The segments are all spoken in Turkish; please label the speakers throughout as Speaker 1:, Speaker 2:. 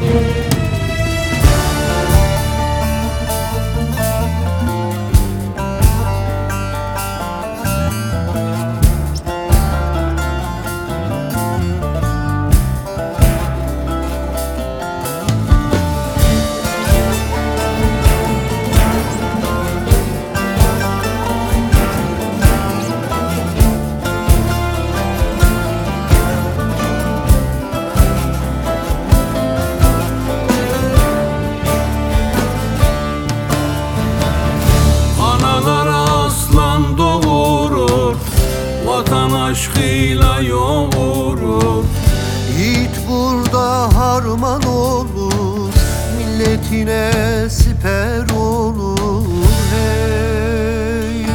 Speaker 1: Vatan aşkıyla yoğurur.
Speaker 2: Yiğit burada harman olur, milletine siper olur. Hey!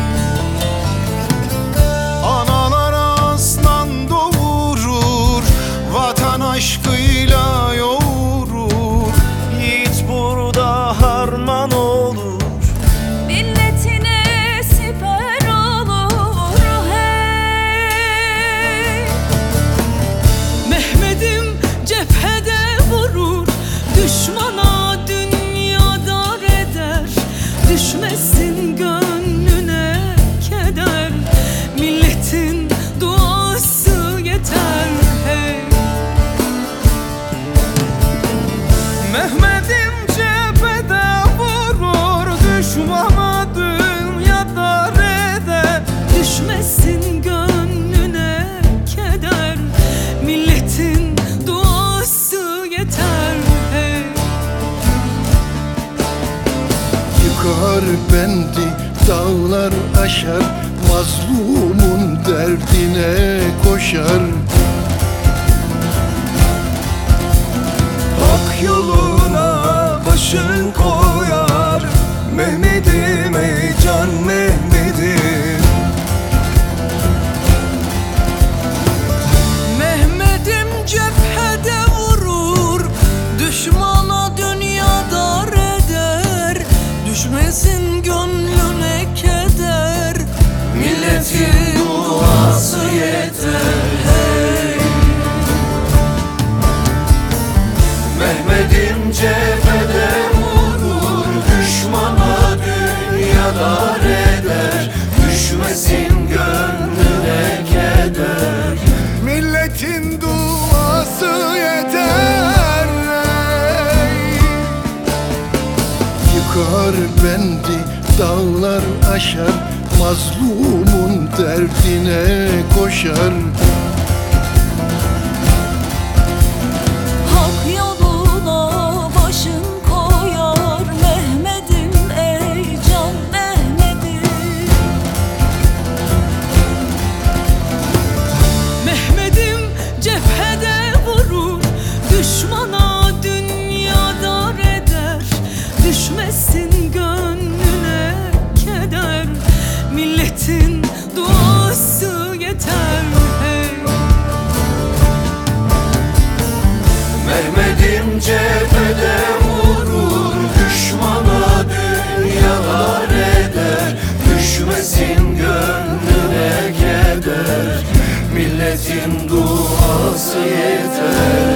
Speaker 3: Analar aslan doğurur, vatan aşkıyla yoğurur. Yiğit burada harman olur,
Speaker 4: milletine siper olur. Hey! Mehmet'im cephede vurur, düşmana dünya dar eder. Düşmesin gönlüne keder, milletin duası yeter. Hey!
Speaker 3: Mehmet'im cephede vurur, düşmana dünya dar eder.
Speaker 4: Düşmesin gönlüne keder, milletin duası yeter. Hey!
Speaker 2: Yıkar bendi dağlar aşar, mazlumun derdine koşar.
Speaker 3: Hak yoluna başın koyar, Mehmet'im ey can Mehmet'im.
Speaker 4: Mehmet'im cephede vurur, düşmana dünya dar eder. Düşmesin gönlüne keder, milletin duası yeter. Hey!
Speaker 3: Mehmet'im cephede vurur, düşmana dünya dar eder. Düşmesin gönlüne keder, milletin duası yeter.
Speaker 2: Yıkar bendi dağlar aşar, mazlumun derdine koşar.
Speaker 4: Hak yoluna başın koyar, Mehmet'im ey can Mehmet'im. Mehmet'im cephede vurur, düşmana dünya dar eder. Düşmesin gönlüne keder, milletin duası yeter. Hey!
Speaker 3: Mehmet'im cephede vurur, düşmana dünya dar eder. Düşmesin gönlüne keder, milletin duası yeter.